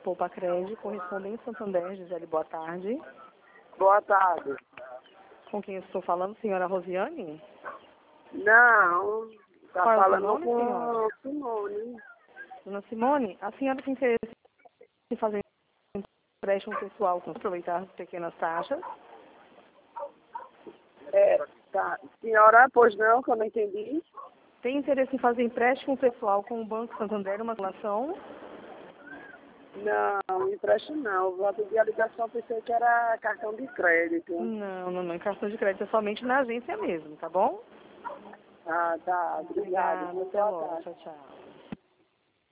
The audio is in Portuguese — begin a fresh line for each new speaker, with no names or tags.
Poupacred, correspondente Santander, Gisele, boa tarde.
Boa tarde.
Com quem eu estou falando, senhora Rosiane?
Não, tá
Qual é o
falando
nome,
com
senhora?
Simone.
Dona Simone, a senhora tem interesse em fazer um empréstimo pessoal com aproveitar as pequenas taxas?
Tá. Senhora, pois não, que eu não entendi.
Tem interesse em fazer empréstimo pessoal com o Banco Santander, uma relação?
Não, empréstimo não. Vou pedir a ligação, pensei que era cartão de crédito.
Não, em cartão de crédito, é somente na agência mesmo, tá bom?
Ah, tá. Obrigada.
Obrigada, até
Boa
logo,
tarde.
tchau, tchau.